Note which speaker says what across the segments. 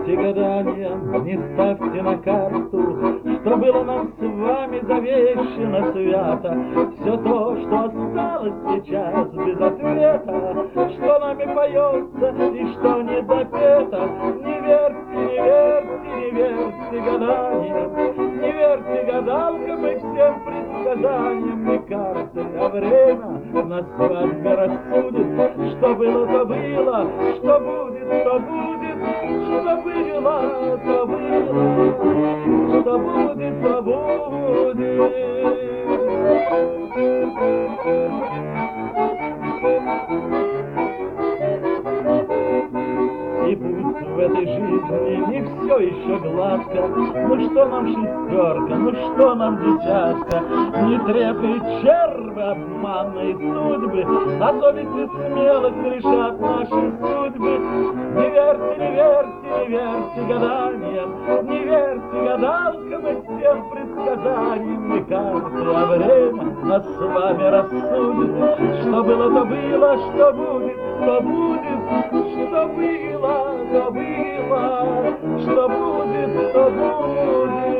Speaker 1: верьте гаданиям, не ставьте на карту, что было нам с вами завещено свято. Все то, что осталось сейчас без ответа, что нами поется и что не допето. Не верьте, не верьте, не верьте гаданиям, не верьте гадалкам и всем предсказаниям. Не карты, а время нас с вами рассудит. Что было, то было, что будет, то будет, что было, то было, что будет, то будет. И пусть в этой жизни не все еще гладко, ну что нам шестерка, ну что нам десятка, не трепают червы обманной судьбы, а совести смелых решат наши судьбы. Не верьте, не верьте, не верьте гаданиям, не верьте гадалкам и всем предсказаниям. Не карты, а время нас с вами рассудит. Что было, то было, что будет, то будет, что было, то было, что будет, то будет.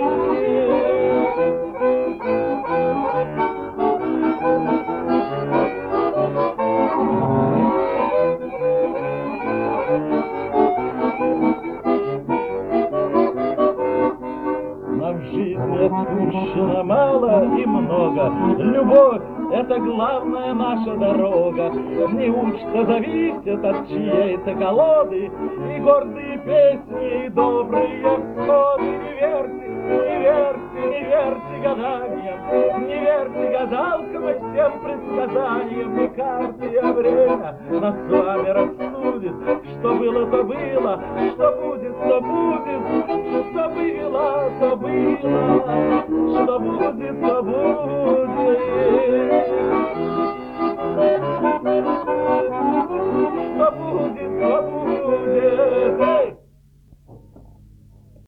Speaker 1: Нам в жизни отпущено мало и много. Любовь — это главная наша дорога. Неужто зависит от чьей-то колоды и гордые песни, и добрые всходы? Не верьте, не верьте, не верьте гаданиям, не верьте гадалкам и всем предсказаниям. Не карты, а время нас с вами рассудит. Что было, то было, что будет, то будет, что было, то было, что будет, то будет.